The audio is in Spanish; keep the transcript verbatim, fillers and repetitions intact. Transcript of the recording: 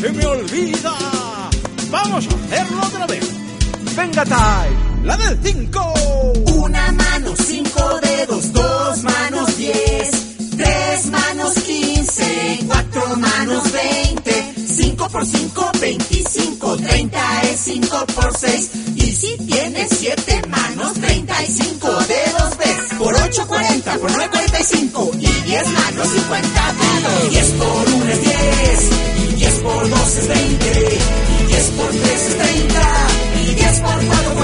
se me olvida. Vamos a hacerlo otra vez. Venga, Tai, la del cinco. Una mano, cinco dedos, dos manos, diez. Tres manos, quince. Cuatro manos, veinte. Cinco por cinco, veinticinco. Treinta es cinco por seis. Y si tienes siete manos, treinta y cinco dedos ves. Por ocho, cuarenta. Por nueve, cuarenta y cinco. Y diez manos, cincuenta dedos. Diez por uno es diez. Y diez por dos es veinte. Y diez por tres es treinta. Y diez por cuatro